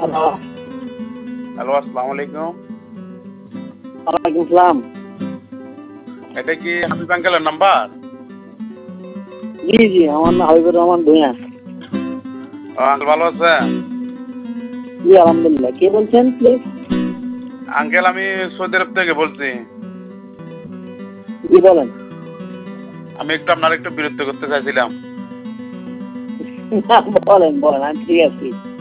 Hello. Hello, আসসালামু আলাইকুম। ওয়ালাইকুম সালাম। এটা কি হাবিব আঙ্কেলের নাম্বার? জি জি, আমার নাম হাবিবুর রহমান ভূঁইয়া। আঙ্কেল ভালো আছেন? জি আলহামদুলিল্লাহ। কে বলছেন প্লিজ? আঙ্কেল আমি সৌদি আরব থেকে বলছি। জি বলেন। আমি আপনার একটু বিরক্ত করতে চাইছিলাম। বলেন বলেন, আমি ঠিক আছি।